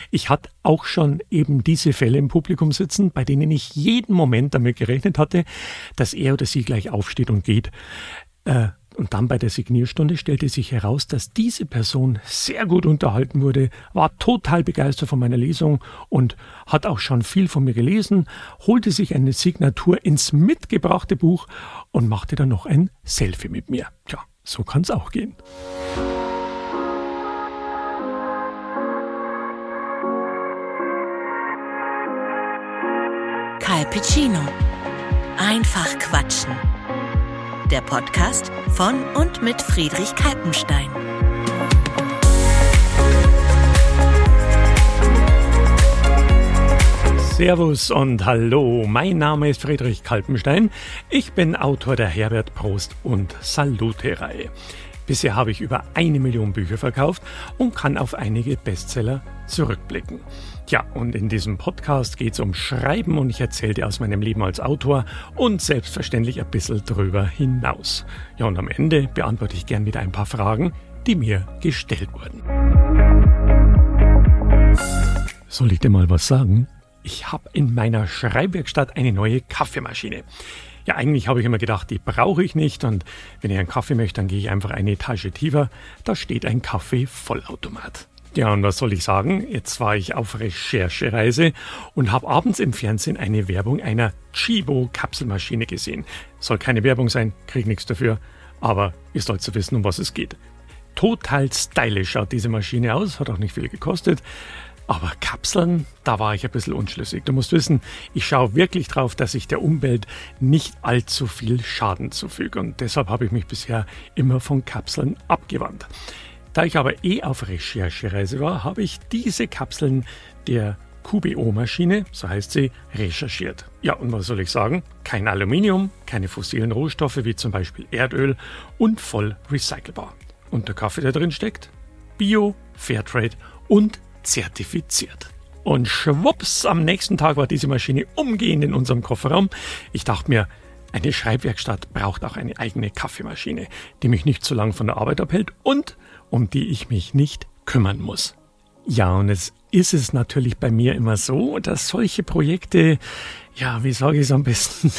Ich hatte auch schon eben diese Fälle im Publikum sitzen, bei denen ich jeden Moment damit gerechnet hatte, dass er oder sie gleich aufsteht und geht. Und dann bei der Signierstunde stellte sich heraus, dass diese Person sehr gut unterhalten wurde, war total begeistert von meiner Lesung und hat auch schon viel von mir gelesen, holte sich eine Signatur ins mitgebrachte Buch und machte dann noch ein Selfie mit mir. Tja, so kann's auch gehen. Calpicino. Einfach quatschen. Der Podcast von und mit Friedrich Kalpenstein. Servus und hallo, mein Name ist Friedrich Kalpenstein. Ich bin Autor der Herbert Prost und Salute-Reihe. Bisher habe ich über 1 Million Bücher verkauft und kann auf einige Bestseller zurückblicken. Ja, und in diesem Podcast geht es um Schreiben und ich erzähle dir aus meinem Leben als Autor und selbstverständlich ein bisschen drüber hinaus. Ja, und am Ende beantworte ich gern wieder ein paar Fragen, die mir gestellt wurden. Soll ich dir mal was sagen? Ich habe in meiner Schreibwerkstatt eine neue Kaffeemaschine. Ja, eigentlich habe ich immer gedacht, die brauche ich nicht und wenn ich einen Kaffee möchte, dann gehe ich einfach eine Etage tiefer. Da steht ein Kaffee-Vollautomat. Ja, und was soll ich sagen? Jetzt war ich auf Recherchereise und habe abends im Fernsehen eine Werbung einer Chibo-Kapselmaschine gesehen. Soll keine Werbung sein, krieg nichts dafür, aber ihr sollt so wissen, um was es geht. Total stylisch schaut diese Maschine aus, hat auch nicht viel gekostet. Aber Kapseln, da war ich ein bisschen unschlüssig. Du musst wissen, ich schaue wirklich drauf, dass ich der Umwelt nicht allzu viel Schaden zufüge. Und deshalb habe ich mich bisher immer von Kapseln abgewandt. Da ich aber auf Recherchereise war, habe ich diese Kapseln der QBO-Maschine, so heißt sie, recherchiert. Ja, und was soll ich sagen? Kein Aluminium, keine fossilen Rohstoffe wie zum Beispiel Erdöl und voll recycelbar. Und der Kaffee, der drin steckt? Bio, Fairtrade und zertifiziert. Und schwupps, am nächsten Tag war diese Maschine umgehend in unserem Kofferraum. Ich dachte mir, eine Schreibwerkstatt braucht auch eine eigene Kaffeemaschine, die mich nicht zu lang von der Arbeit abhält und um die ich mich nicht kümmern muss. Ja, und es ist natürlich bei mir immer so, dass solche Projekte, ja, wie sage ich es am besten,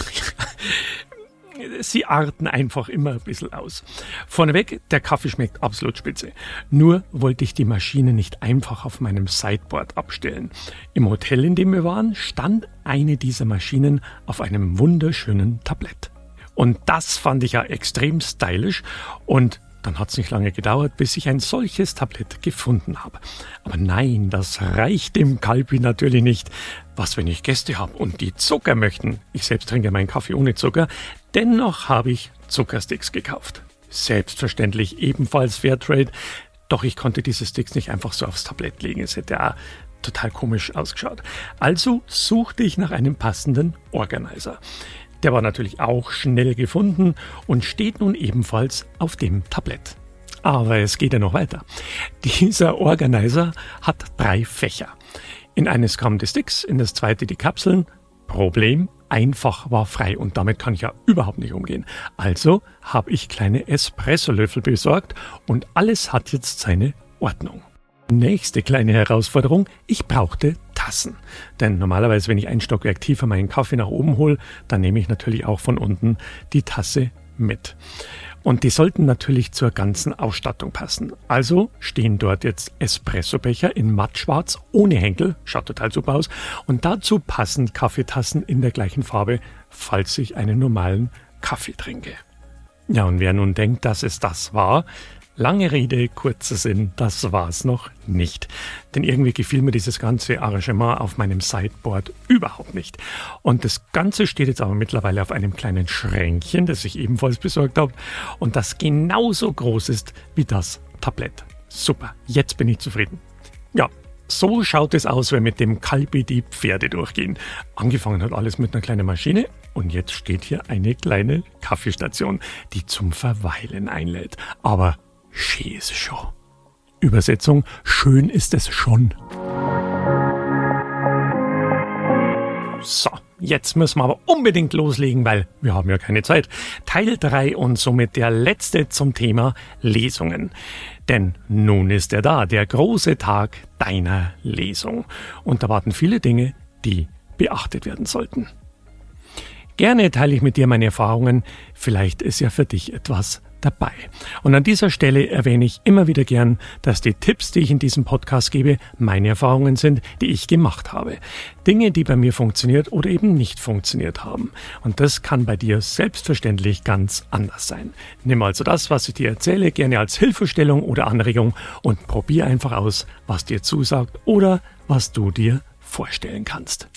sie arten einfach immer ein bisschen aus. Vorneweg, der Kaffee schmeckt absolut spitze. Nur wollte ich die Maschine nicht einfach auf meinem Sideboard abstellen. Im Hotel, in dem wir waren, stand eine dieser Maschinen auf einem wunderschönen Tablett. Und das fand ich ja extrem stylisch und dann hat es nicht lange gedauert, bis ich ein solches Tablett gefunden habe. Aber nein, das reicht dem Calpi natürlich nicht. Was, wenn ich Gäste habe und die Zucker möchten? Ich selbst trinke meinen Kaffee ohne Zucker. Dennoch habe ich Zuckersticks gekauft. Selbstverständlich ebenfalls Fairtrade. Doch ich konnte diese Sticks nicht einfach so aufs Tablett legen. Es hätte auch total komisch ausgeschaut. Also suchte ich nach einem passenden Organizer. Der war natürlich auch schnell gefunden und steht nun ebenfalls auf dem Tablett. Aber es geht ja noch weiter. Dieser Organizer hat 3 Fächer. In eines kamen die Sticks, in das zweite die Kapseln. Problem, einfach war frei und damit kann ich ja überhaupt nicht umgehen. Also habe ich kleine Espressolöffel besorgt und alles hat jetzt seine Ordnung. Nächste kleine Herausforderung, ich brauchte Tassen. Denn normalerweise, wenn ich ein Stockwerk tiefer meinen Kaffee nach oben hole, dann nehme ich natürlich auch von unten die Tasse mit. Und die sollten natürlich zur ganzen Ausstattung passen. Also stehen dort jetzt Espressobecher in mattschwarz ohne Henkel, schaut total super aus. Und dazu passend Kaffeetassen in der gleichen Farbe, falls ich einen normalen Kaffee trinke. Ja, und wer nun denkt, dass es das war, lange Rede, kurzer Sinn, das war's noch nicht. Denn irgendwie gefiel mir dieses ganze Arrangement auf meinem Sideboard überhaupt nicht. Und das Ganze steht jetzt aber mittlerweile auf einem kleinen Schränkchen, das ich ebenfalls besorgt habe und das genauso groß ist wie das Tablett. Super, jetzt bin ich zufrieden. Ja, so schaut es aus, wenn mit dem Calpi die Pferde durchgehen. Angefangen hat alles mit einer kleinen Maschine und jetzt steht hier eine kleine Kaffeestation, die zum Verweilen einlädt. Aber schön ist es schon. Übersetzung, schön ist es schon. So, jetzt müssen wir aber unbedingt loslegen, weil wir haben ja keine Zeit. Teil 3 und somit der letzte zum Thema Lesungen. Denn nun ist er da, der große Tag deiner Lesung. Und da warten viele Dinge, die beachtet werden sollten. Gerne teile ich mit dir meine Erfahrungen, vielleicht ist ja für dich etwas dabei. Und an dieser Stelle erwähne ich immer wieder gern, dass die Tipps, die ich in diesem Podcast gebe, meine Erfahrungen sind, die ich gemacht habe. Dinge, die bei mir funktioniert oder eben nicht funktioniert haben. Und das kann bei dir selbstverständlich ganz anders sein. Nimm also das, was ich dir erzähle, gerne als Hilfestellung oder Anregung und probier einfach aus, was dir zusagt oder was du dir vorstellen kannst.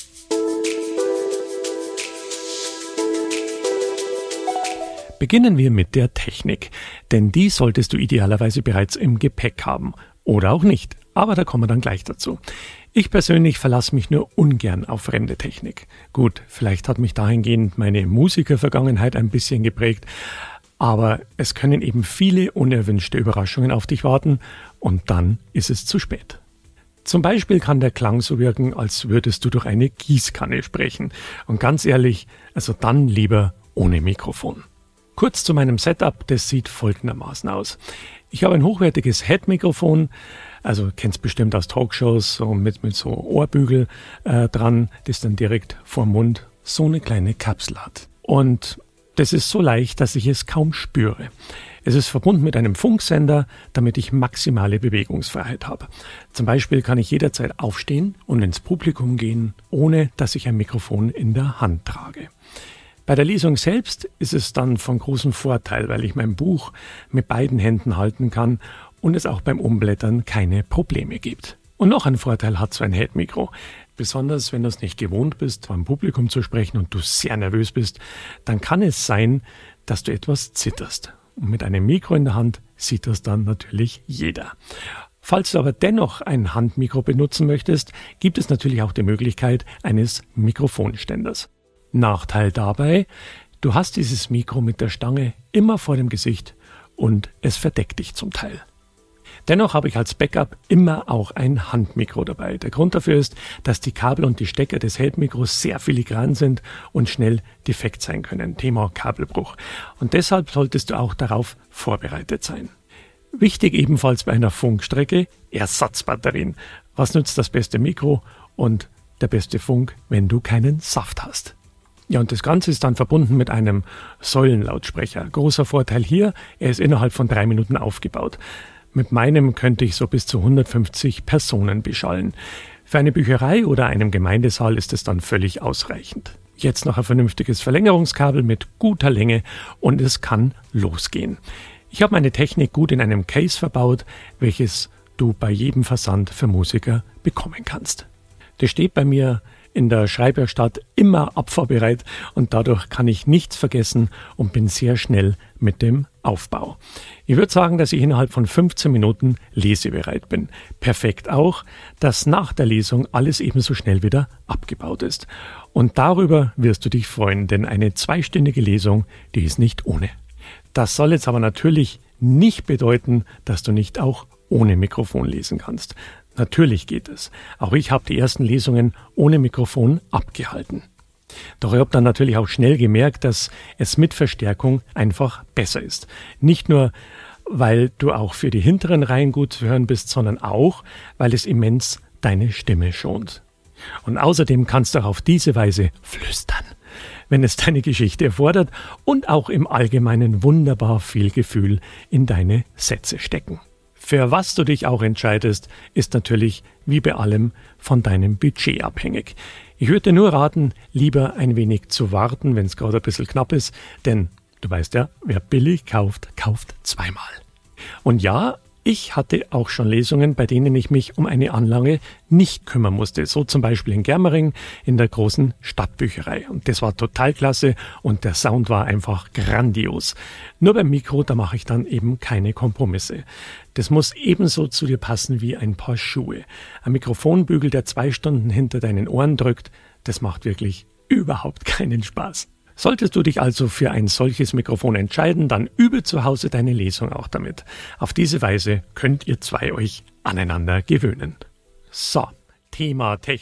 Beginnen wir mit der Technik, denn die solltest du idealerweise bereits im Gepäck haben oder auch nicht, aber da kommen wir dann gleich dazu. Ich persönlich verlasse mich nur ungern auf fremde Technik. Gut, vielleicht hat mich dahingehend meine Musikervergangenheit ein bisschen geprägt, aber es können eben viele unerwünschte Überraschungen auf dich warten und dann ist es zu spät. Zum Beispiel kann der Klang so wirken, als würdest du durch eine Gießkanne sprechen. Und ganz ehrlich, also dann lieber ohne Mikrofon. Kurz zu meinem Setup, das sieht folgendermaßen aus. Ich habe ein hochwertiges Head-Mikrofon, also kennst bestimmt aus Talkshows, so mit so Ohrbügel dran, das dann direkt vorm Mund so eine kleine Kapsel hat. Und das ist so leicht, dass ich es kaum spüre. Es ist verbunden mit einem Funksender, damit ich maximale Bewegungsfreiheit habe. Zum Beispiel kann ich jederzeit aufstehen und ins Publikum gehen, ohne dass ich ein Mikrofon in der Hand trage. Bei der Lesung selbst ist es dann von großem Vorteil, weil ich mein Buch mit beiden Händen halten kann und es auch beim Umblättern keine Probleme gibt. Und noch ein Vorteil hat so ein Head-Mikro. Besonders wenn du es nicht gewohnt bist, vor einem Publikum zu sprechen und du sehr nervös bist, dann kann es sein, dass du etwas zitterst. Und mit einem Mikro in der Hand sieht das dann natürlich jeder. Falls du aber dennoch ein Handmikro benutzen möchtest, gibt es natürlich auch die Möglichkeit eines Mikrofonständers. Nachteil dabei, du hast dieses Mikro mit der Stange immer vor dem Gesicht und es verdeckt dich zum Teil. Dennoch habe ich als Backup immer auch ein Handmikro dabei. Der Grund dafür ist, dass die Kabel und die Stecker des Head-Mikros sehr filigran sind und schnell defekt sein können. Thema Kabelbruch. Und deshalb solltest du auch darauf vorbereitet sein. Wichtig ebenfalls bei einer Funkstrecke, Ersatzbatterien. Was nützt das beste Mikro und der beste Funk, wenn du keinen Saft hast? Ja, und das Ganze ist dann verbunden mit einem Säulenlautsprecher. Großer Vorteil hier, er ist innerhalb von 3 Minuten aufgebaut. Mit meinem könnte ich so bis zu 150 Personen beschallen. Für eine Bücherei oder einem Gemeindesaal ist es dann völlig ausreichend. Jetzt noch ein vernünftiges Verlängerungskabel mit guter Länge und es kann losgehen. Ich habe meine Technik gut in einem Case verbaut, welches du bei jedem Versand für Musiker bekommen kannst. Das steht bei mir in der Schreibwerkstatt immer abfahrbereit und dadurch kann ich nichts vergessen und bin sehr schnell mit dem Aufbau. Ich würde sagen, dass ich innerhalb von 15 Minuten lesebereit bin. Perfekt auch, dass nach der Lesung alles ebenso schnell wieder abgebaut ist. Und darüber wirst du dich freuen, denn eine 2-stündige Lesung, die ist nicht ohne. Das soll jetzt aber natürlich nicht bedeuten, dass du nicht auch ohne Mikrofon lesen kannst. Natürlich geht es. Auch ich habe die ersten Lesungen ohne Mikrofon abgehalten. Doch ich habe dann natürlich auch schnell gemerkt, dass es mit Verstärkung einfach besser ist. Nicht nur, weil du auch für die hinteren Reihen gut zu hören bist, sondern auch, weil es immens deine Stimme schont. Und außerdem kannst du auch auf diese Weise flüstern, wenn es deine Geschichte erfordert und auch im Allgemeinen wunderbar viel Gefühl in deine Sätze stecken. Für was du dich auch entscheidest, ist natürlich wie bei allem von deinem Budget abhängig. Ich würde dir nur raten, lieber ein wenig zu warten, wenn es gerade ein bisschen knapp ist, denn du weißt ja, wer billig kauft, kauft zweimal. Und ja, ich hatte auch schon Lesungen, bei denen ich mich um eine Anlage nicht kümmern musste. So zum Beispiel in Germering in der großen Stadtbücherei. Und das war total klasse und der Sound war einfach grandios. Nur beim Mikro, da mache ich dann eben keine Kompromisse. Das muss ebenso zu dir passen wie ein Paar Schuhe. Ein Mikrofonbügel, der 2 Stunden hinter deinen Ohren drückt, das macht wirklich überhaupt keinen Spaß. Solltest du dich also für ein solches Mikrofon entscheiden, dann übe zu Hause deine Lesung auch damit. Auf diese Weise könnt ihr 2 euch aneinander gewöhnen. So, Thema Technik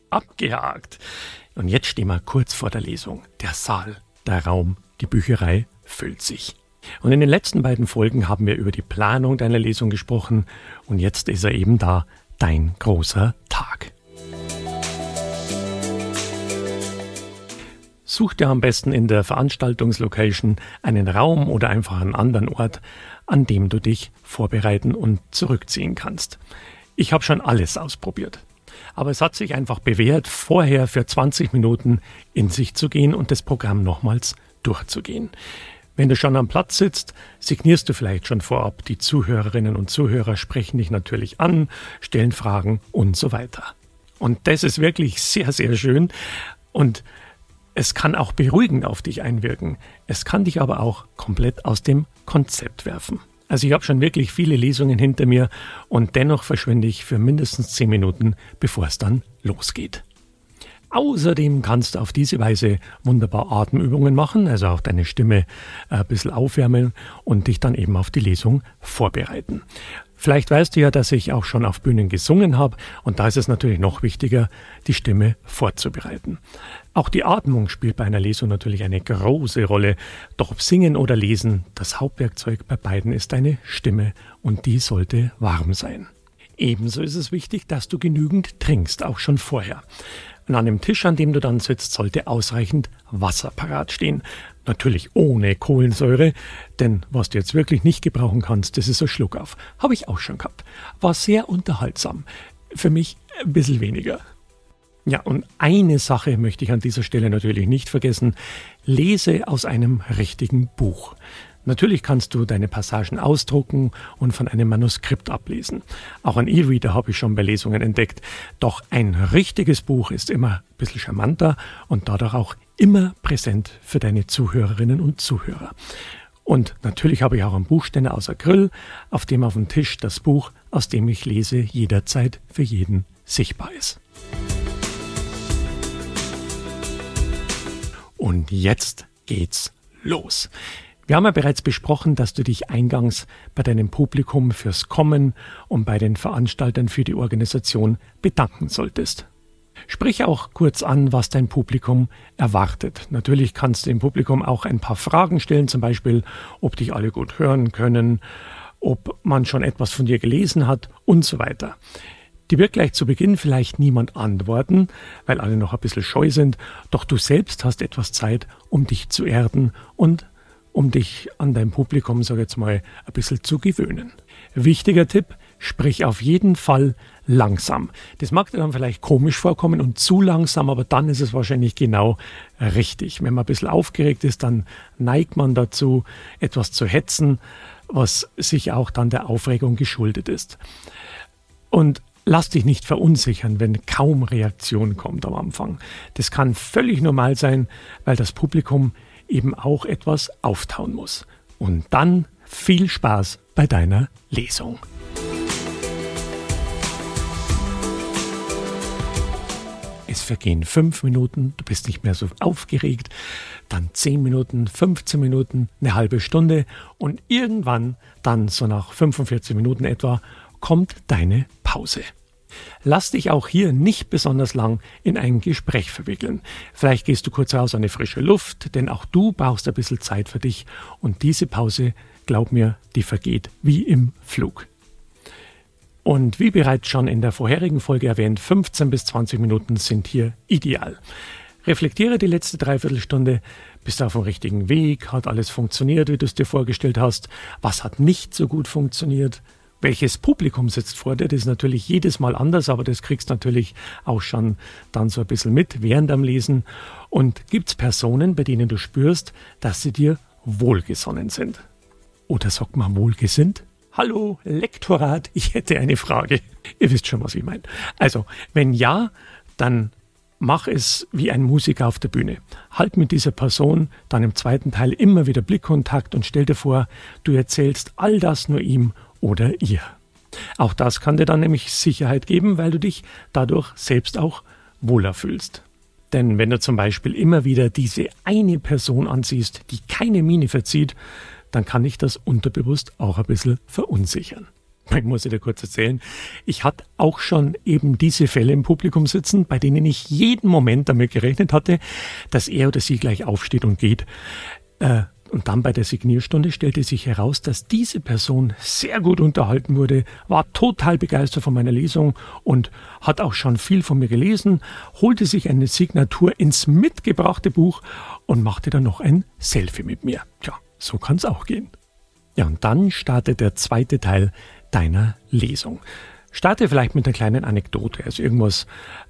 abgehakt. Und jetzt stehen wir kurz vor der Lesung. Der Saal, der Raum, die Bücherei füllt sich. Und in den letzten beiden Folgen haben wir über die Planung deiner Lesung gesprochen. Und jetzt ist er eben da, dein großer Tag. Such dir am besten in der Veranstaltungslocation einen Raum oder einfach einen anderen Ort, an dem du dich vorbereiten und zurückziehen kannst. Ich habe schon alles ausprobiert. Aber es hat sich einfach bewährt, vorher für 20 Minuten in sich zu gehen und das Programm nochmals durchzugehen. Wenn du schon am Platz sitzt, signierst du vielleicht schon vorab. Die Zuhörerinnen und Zuhörer sprechen dich natürlich an, stellen Fragen und so weiter. Und das ist wirklich sehr, sehr schön und es kann auch beruhigend auf dich einwirken. Es kann dich aber auch komplett aus dem Konzept werfen. Also ich habe schon wirklich viele Lesungen hinter mir und dennoch verschwinde ich für mindestens 10 Minuten, bevor es dann losgeht. Außerdem kannst du auf diese Weise wunderbar Atemübungen machen, also auch deine Stimme ein bisschen aufwärmen und dich dann eben auf die Lesung vorbereiten. Vielleicht weißt du ja, dass ich auch schon auf Bühnen gesungen habe und da ist es natürlich noch wichtiger, die Stimme vorzubereiten. Auch die Atmung spielt bei einer Lesung natürlich eine große Rolle, doch ob Singen oder Lesen, das Hauptwerkzeug bei beiden ist deine Stimme und die sollte warm sein. Ebenso ist es wichtig, dass du genügend trinkst, auch schon vorher. Und an dem Tisch, an dem du dann sitzt, sollte ausreichend Wasser parat stehen. Natürlich ohne Kohlensäure, denn was du jetzt wirklich nicht gebrauchen kannst, das ist ein Schluck auf. Habe ich auch schon gehabt. War sehr unterhaltsam. Für mich ein bisschen weniger. Ja, und eine Sache möchte ich an dieser Stelle natürlich nicht vergessen. Lese aus einem richtigen Buch. Natürlich kannst du deine Passagen ausdrucken und von einem Manuskript ablesen. Auch ein E-Reader habe ich schon bei Lesungen entdeckt. Doch ein richtiges Buch ist immer ein bisschen charmanter und dadurch auch immer präsent für deine Zuhörerinnen und Zuhörer. Und natürlich habe ich auch einen Buchständer aus Acryl, auf dem auf dem Tisch das Buch, aus dem ich lese, jederzeit für jeden sichtbar ist. Und jetzt geht's los. Wir haben ja bereits besprochen, dass du dich eingangs bei deinem Publikum fürs Kommen und bei den Veranstaltern für die Organisation bedanken solltest. Sprich auch kurz an, was dein Publikum erwartet. Natürlich kannst du dem Publikum auch ein paar Fragen stellen, zum Beispiel, ob dich alle gut hören können, ob man schon etwas von dir gelesen hat und so weiter. Die wird gleich zu Beginn vielleicht niemand antworten, weil alle noch ein bisschen scheu sind, doch du selbst hast etwas Zeit, um dich zu erden und um dich an dein Publikum, sage ich jetzt mal, ein bisschen zu gewöhnen. Wichtiger Tipp, sprich auf jeden Fall langsam. Das mag dir dann vielleicht komisch vorkommen und zu langsam, aber dann ist es wahrscheinlich genau richtig. Wenn man ein bisschen aufgeregt ist, dann neigt man dazu, etwas zu hetzen, was sich auch dann der Aufregung geschuldet ist. Und lass dich nicht verunsichern, wenn kaum Reaktion kommt am Anfang. Das kann völlig normal sein, weil das Publikum eben auch etwas auftauen muss. Und dann viel Spaß bei deiner Lesung. Es vergehen 5 Minuten, du bist nicht mehr so aufgeregt, dann 10 Minuten, 15 Minuten, eine halbe Stunde und irgendwann, dann so nach 45 Minuten etwa, kommt deine Pause. Lass dich auch hier nicht besonders lang in ein Gespräch verwickeln. Vielleicht gehst du kurz raus an die frische Luft, denn auch du brauchst ein bisschen Zeit für dich. Und diese Pause, glaub mir, die vergeht wie im Flug. Und wie bereits schon in der vorherigen Folge erwähnt, 15 bis 20 Minuten sind hier ideal. Reflektiere die letzte Dreiviertelstunde, bist du auf dem richtigen Weg, hat alles funktioniert, wie du es dir vorgestellt hast, was hat nicht so gut funktioniert, welches Publikum sitzt vor dir, das ist natürlich jedes Mal anders, aber das kriegst du natürlich auch schon dann so ein bisschen mit während am Lesen. Und gibt es Personen, bei denen du spürst, dass sie dir wohlgesonnen sind? Oder sagt man wohlgesinnt? Hallo, Lektorat, ich hätte eine Frage. Ihr wisst schon, was ich meine. Also, wenn ja, dann mach es wie ein Musiker auf der Bühne. Halt mit dieser Person dann im zweiten Teil immer wieder Blickkontakt und stell dir vor, du erzählst all das nur ihm oder ihr. Auch das kann dir dann nämlich Sicherheit geben, weil du dich dadurch selbst auch wohler fühlst. Denn wenn du zum Beispiel immer wieder diese eine Person ansiehst, die keine Miene verzieht, dann kann dich das unterbewusst auch ein bisschen verunsichern. Ich muss dir kurz erzählen, ich hatte auch schon eben diese Fälle im Publikum sitzen, bei denen ich jeden Moment damit gerechnet hatte, dass er oder sie gleich aufsteht und geht. Und dann bei der Signierstunde stellte sich heraus, dass diese Person sehr gut unterhalten wurde, war total begeistert von meiner Lesung und hat auch schon viel von mir gelesen, holte sich eine Signatur ins mitgebrachte Buch und machte dann noch ein Selfie mit mir. Tja, so kann's auch gehen. Ja, und dann startet der zweite Teil deiner Lesung. Starte vielleicht mit einer kleinen Anekdote, also irgendwas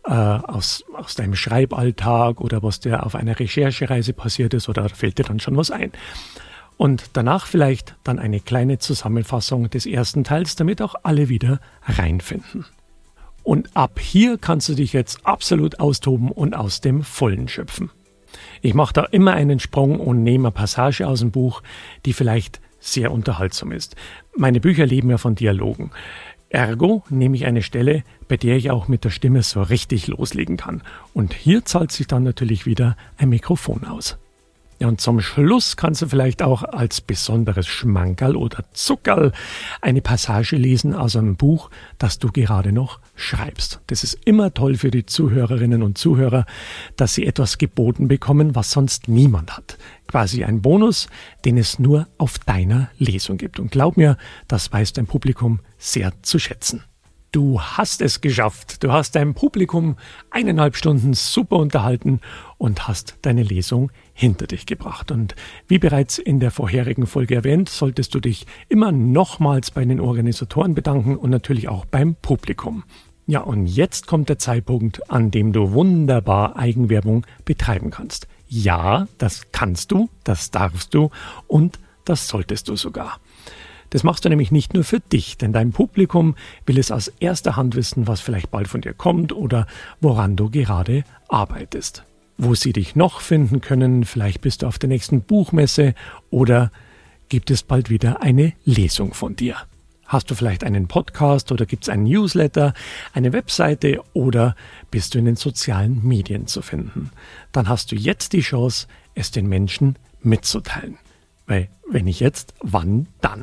aus deinem Schreiballtag oder was dir auf einer Recherchereise passiert ist, oder fällt dir dann schon was ein. Und danach vielleicht dann eine kleine Zusammenfassung des ersten Teils, damit auch alle wieder reinfinden. Und ab hier kannst du dich jetzt absolut austoben und aus dem Vollen schöpfen. Ich mache da immer einen Sprung und nehme eine Passage aus dem Buch, die vielleicht sehr unterhaltsam ist. Meine Bücher leben ja von Dialogen. Ergo nehme ich eine Stelle, bei der ich auch mit der Stimme so richtig loslegen kann. Und hier zahlt sich dann natürlich wieder ein Mikrofon aus. Ja, und zum Schluss kannst du vielleicht auch als besonderes Schmankerl oder Zuckerl eine Passage lesen aus einem Buch, das du gerade noch schreibst. Das ist immer toll für die Zuhörerinnen und Zuhörer, dass sie etwas geboten bekommen, was sonst niemand hat. Quasi ein Bonus, den es nur auf deiner Lesung gibt. Und glaub mir, das weiß dein Publikum sehr zu schätzen. Du hast es geschafft. Du hast dein Publikum 1,5 Stunden super unterhalten und hast deine Lesung hinter dich gebracht. Und wie bereits in der vorherigen Folge erwähnt, solltest du dich immer nochmals bei den Organisatoren bedanken und natürlich auch beim Publikum. Ja, und jetzt kommt der Zeitpunkt, an dem du wunderbar Eigenwerbung betreiben kannst. Ja, das kannst du, das darfst du und das solltest du sogar. Das machst du nämlich nicht nur für dich, denn dein Publikum will es aus erster Hand wissen, was vielleicht bald von dir kommt oder woran du gerade arbeitest. Wo sie dich noch finden können, vielleicht bist du auf der nächsten Buchmesse oder gibt es bald wieder eine Lesung von dir. Hast du vielleicht einen Podcast oder gibt es einen Newsletter, eine Webseite oder bist du in den sozialen Medien zu finden? Dann hast du jetzt die Chance, es den Menschen mitzuteilen. Weil wenn nicht jetzt, wann dann?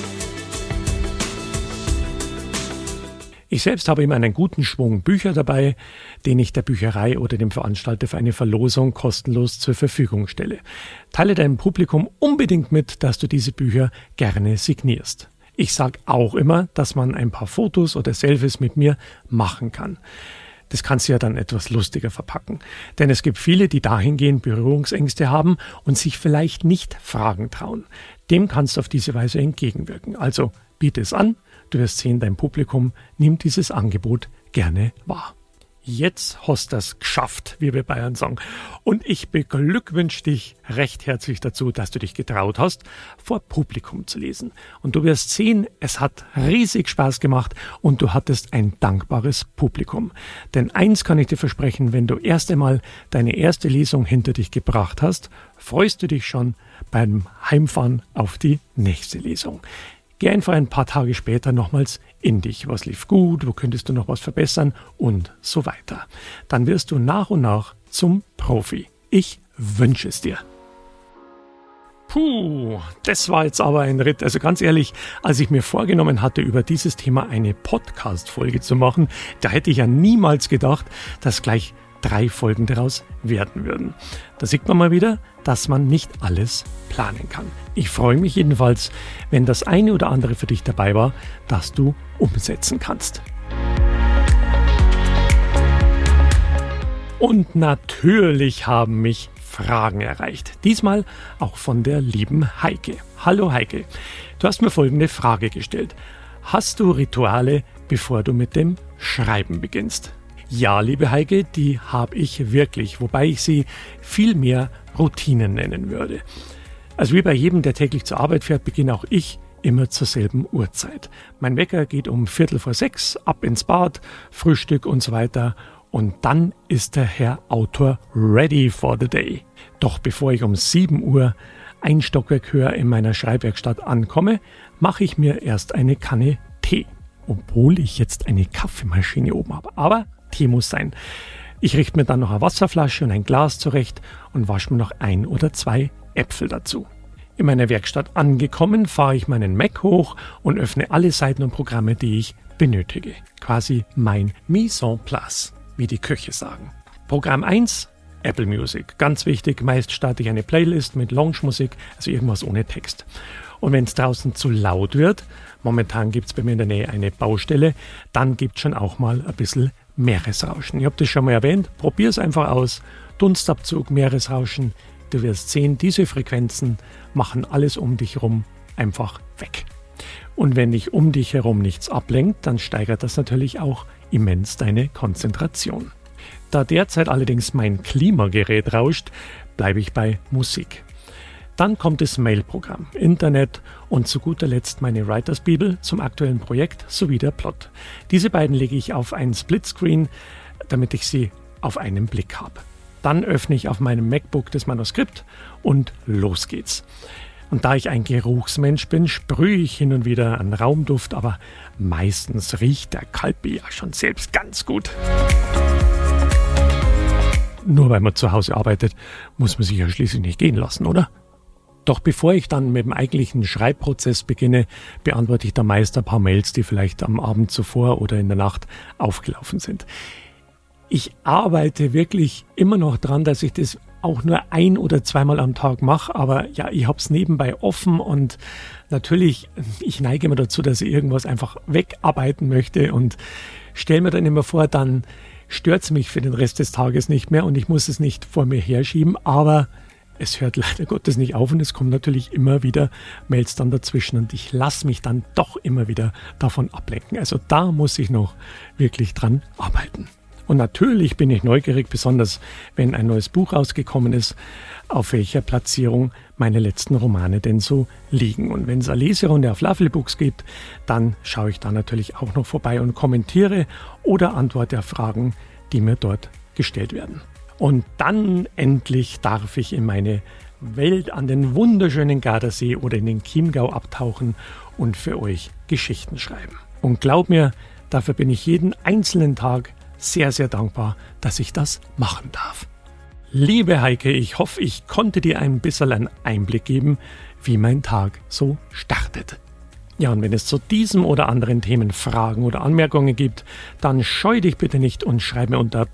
Ich selbst habe immer einen guten Schwung Bücher dabei, den ich der Bücherei oder dem Veranstalter für eine Verlosung kostenlos zur Verfügung stelle. Teile deinem Publikum unbedingt mit, dass du diese Bücher gerne signierst. Ich sage auch immer, dass man ein paar Fotos oder Selfies mit mir machen kann. Das kannst du ja dann etwas lustiger verpacken. Denn es gibt viele, die dahingehend Berührungsängste haben und sich vielleicht nicht fragen trauen. Dem kannst du auf diese Weise entgegenwirken. Also biete es an, du wirst sehen, dein Publikum nimmt dieses Angebot gerne wahr. Jetzt hast du es geschafft, wie wir Bayern sagen. Und ich beglückwünsche dich recht herzlich dazu, dass du dich getraut hast, vor Publikum zu lesen. Und du wirst sehen, es hat riesig Spaß gemacht und du hattest ein dankbares Publikum. Denn eins kann ich dir versprechen, wenn du erst einmal deine erste Lesung hinter dich gebracht hast, freust du dich schon beim Heimfahren auf die nächste Lesung. Geh einfach ein paar Tage später nochmals in dich. Was lief gut, wo könntest du noch was verbessern und so weiter. Dann wirst du nach und nach zum Profi. Ich wünsche es dir. Puh, das war jetzt aber ein Ritt. Also ganz ehrlich, als ich mir vorgenommen hatte, über dieses Thema eine Podcast-Folge zu machen, da hätte ich ja niemals gedacht, dass gleich 3 Folgen daraus werden würden. Da sieht man mal wieder, dass man nicht alles planen kann. Ich freue mich jedenfalls, wenn das eine oder andere für dich dabei war, das du umsetzen kannst. Und natürlich haben mich Fragen erreicht. Diesmal auch von der lieben Heike. Hallo Heike, du hast mir folgende Frage gestellt. Hast du Rituale, bevor du mit dem Schreiben beginnst? Ja, liebe Heike, die habe ich wirklich, wobei ich sie viel mehr Routinen nennen würde. Also wie bei jedem, der täglich zur Arbeit fährt, beginne auch ich immer zur selben Uhrzeit. Mein Wecker geht um 5:45, ab ins Bad, Frühstück und so weiter. Und dann ist der Herr Autor ready for the day. Doch bevor ich um 7 Uhr ein Stockwerk höher in meiner Schreibwerkstatt ankomme, mache ich mir erst eine Kanne Tee. Obwohl ich jetzt eine Kaffeemaschine oben habe. Aber Tee muss sein. Ich richte mir dann noch eine Wasserflasche und ein Glas zurecht und wasche mir noch 1 oder 2 Äpfel dazu. In meiner Werkstatt angekommen, fahre ich meinen Mac hoch und öffne alle Seiten und Programme, die ich benötige. Quasi mein Mise en place, wie die Köche sagen. Programm 1, Apple Music. Ganz wichtig, meist starte ich eine Playlist mit Lounge-Musik, also irgendwas ohne Text. Und wenn es draußen zu laut wird, momentan gibt es bei mir in der Nähe eine Baustelle, dann gibt es schon auch mal ein bisschen Meeresrauschen. Ich habe das schon mal erwähnt, probier es einfach aus. Dunstabzug, Meeresrauschen, du wirst sehen, diese Frequenzen machen alles um dich herum einfach weg. Und wenn dich um dich herum nichts ablenkt, dann steigert das natürlich auch immens deine Konzentration. Da derzeit allerdings mein Klimagerät rauscht, bleibe ich bei Musik. Dann kommt das Mailprogramm, Internet und zu guter Letzt meine Writers Bibel zum aktuellen Projekt sowie der Plot. Diese beiden lege ich auf einen Splitscreen, damit ich sie auf einen Blick habe. Dann öffne ich auf meinem MacBook das Manuskript und los geht's. Und da ich ein Geruchsmensch bin, sprühe ich hin und wieder einen Raumduft, aber meistens riecht der Kalbi ja schon selbst ganz gut. Nur weil man zu Hause arbeitet, muss man sich ja schließlich nicht gehen lassen, oder? Doch bevor ich dann mit dem eigentlichen Schreibprozess beginne, beantworte ich da meist ein paar Mails, die vielleicht am Abend zuvor oder in der Nacht aufgelaufen sind. Ich arbeite wirklich immer noch dran, dass ich das auch nur 1- oder 2-mal am Tag mache, aber ja, ich habe es nebenbei offen und natürlich, ich neige immer dazu, dass ich irgendwas einfach wegarbeiten möchte und stelle mir dann immer vor, dann stört es mich für den Rest des Tages nicht mehr und ich muss es nicht vor mir herschieben, aber es hört leider Gottes nicht auf und es kommen natürlich immer wieder Mails dann dazwischen und ich lasse mich dann doch immer wieder davon ablenken. Also da muss ich noch wirklich dran arbeiten. Und natürlich bin ich neugierig, besonders wenn ein neues Buch rausgekommen ist, auf welcher Platzierung meine letzten Romane denn so liegen. Und wenn es eine Leserunde auf Lovely Books gibt, dann schaue ich da natürlich auch noch vorbei und kommentiere oder antworte auf Fragen, die mir dort gestellt werden. Und dann endlich darf ich in meine Welt an den wunderschönen Gardasee oder in den Chiemgau abtauchen und für euch Geschichten schreiben. Und glaub mir, dafür bin ich jeden einzelnen Tag sehr, sehr dankbar, dass ich das machen darf. Liebe Heike, ich hoffe, ich konnte dir ein bisschen einen Einblick geben, wie mein Tag so startet. Ja, und wenn es zu diesem oder anderen Themen Fragen oder Anmerkungen gibt, dann scheu dich bitte nicht und schreib mir unter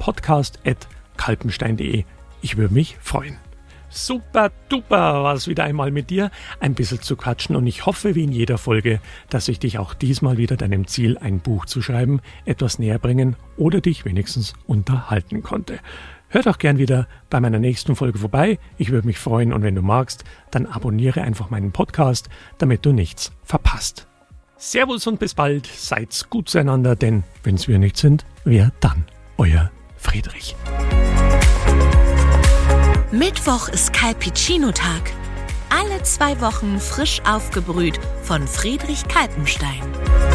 podcast@kalpenstein.de. Ich würde mich freuen. Super duper war es wieder einmal mit dir, ein bisschen zu quatschen und ich hoffe wie in jeder Folge, dass ich dich auch diesmal wieder deinem Ziel, ein Buch zu schreiben, etwas näher bringen oder dich wenigstens unterhalten konnte. Hör doch gern wieder bei meiner nächsten Folge vorbei, ich würde mich freuen und wenn du magst, dann abonniere einfach meinen Podcast, damit du nichts verpasst. Servus und bis bald, seid's gut zueinander, denn wenn's wir nicht sind, wer dann? Euer Friedrich. Mittwoch ist Calpicino-Tag. Alle 2 Wochen frisch aufgebrüht von Friedrich Kalpenstein.